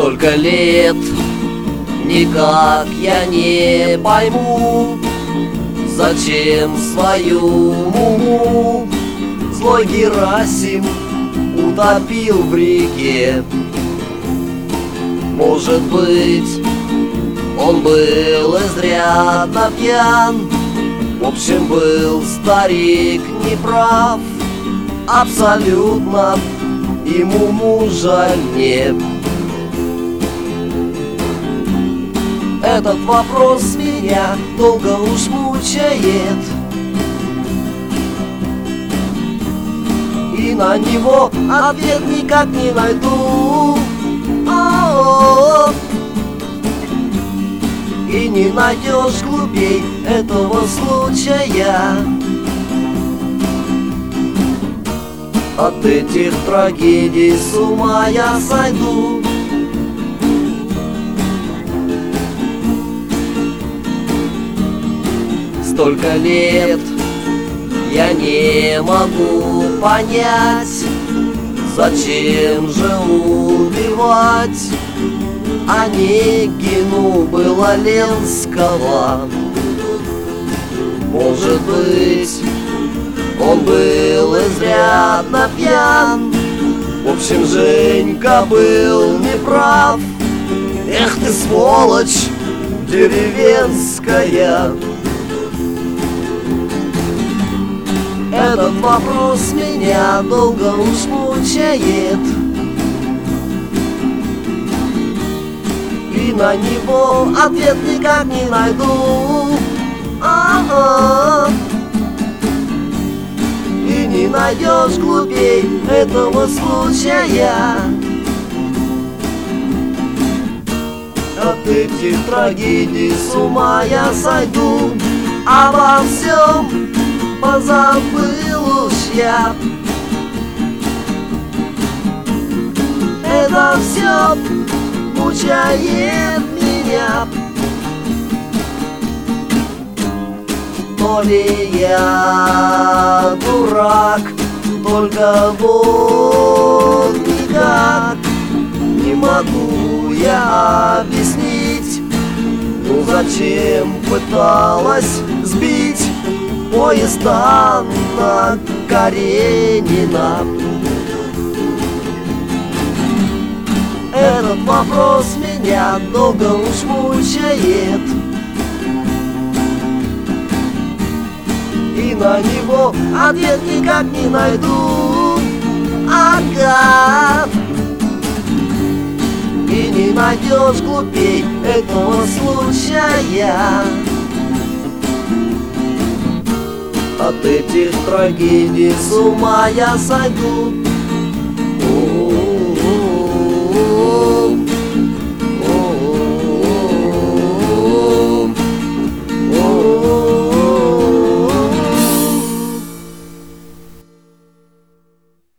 Столько лет никак я не пойму, зачем свою муму злой Герасим утопил в реке. Может быть, он был изрядно пьян. В общем, был старик неправ абсолютно, и муму жаль не. Этот вопрос меня долго уж мучает, и на него ответ никак не найду. И не найдешь глубей этого случая. От этих трагедий с ума я сойду. Столько лет я не могу понять, зачем же убивать Онегину было Ленского. Может быть, он был изрядно пьян. В общем, Женька был неправ. Эх ты, сволочь деревенская! Этот вопрос меня долго уж мучает, и на него ответ никак не найду. И не найдешь глубей этого случая. От этих трагедий с ума я сойду. Обо всем позабыл уж я. Это все мучает меня. То ли я дурак, только вот никак не могу я объяснить, ну зачем пыталась сбить поезд Анна Каренина. Этот вопрос меня долго уж мучает, и на него ответ никак не найду. Ага. И не найдешь глупей этого случая. От этих трагедий с ума я сойду.